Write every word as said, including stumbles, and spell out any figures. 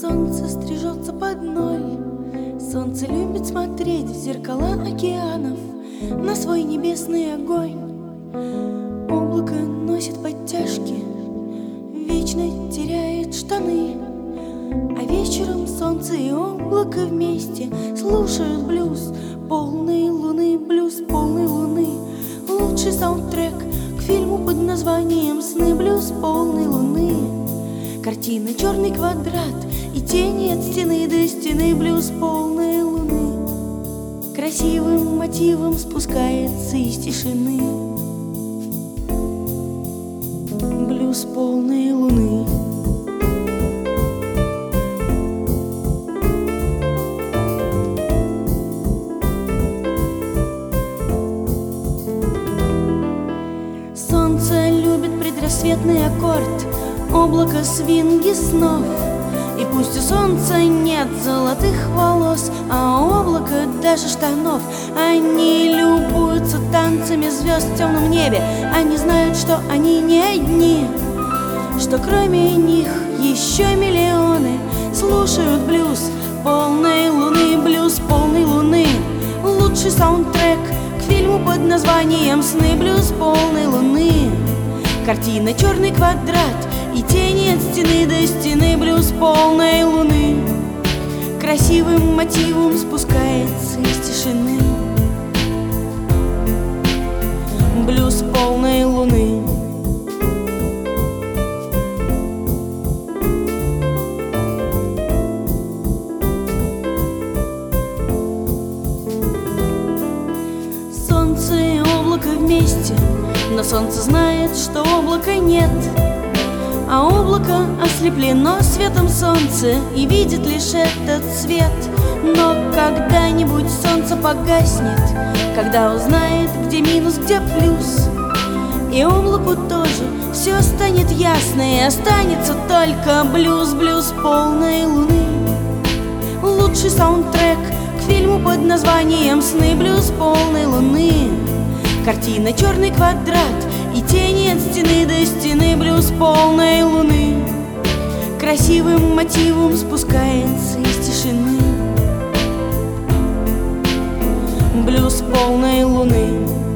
солнце стрижется под ноль. Солнце любит смотреть в зеркала океанов на свой небесный огонь. Облако носит подтяжки, вечно теряет штаны. А вечером солнце и облако вместе слушают блюз полной луны, блюз полной луны. Лучший саундтрек к фильму под названием «Сны», блюз полной луны. Картина «Черный квадрат» и тени от стены до стены, блюз полной луны. Красивым мотивом спускается из тишины блюз полной луны. Солнце любит предрассветный аккорд, облако свинги снов. И пусть у солнца нет золотых волос, а у облака даже штанов, они любуются танцами звезд в темном небе. Они знают, что они не одни, что кроме них еще миллионы слушают блюз полной луны, блюз полной луны. Лучший саундтрек к фильму под названием «Сны», блюз полной луны. Картина «Черный квадрат» и тени от стены до стены, блюз полной луны. Красивым мотивом спускается из тишины блюз полной луны. Солнце и облако вместе, но солнце знает, что облака нет. А облако ослеплено светом солнца и видит лишь этот свет. Но когда-нибудь солнце погаснет, когда узнает, где минус, где плюс. И облаку тоже все станет ясно, и останется только блюз, блюз полной луны. Лучший саундтрек к фильму под названием «Сны», блюз полной луны. Картина «Черный квадрат» и тени от стены до стены, блюз полной луны. Красивым мотивом спускается из тишины блюз полной луны.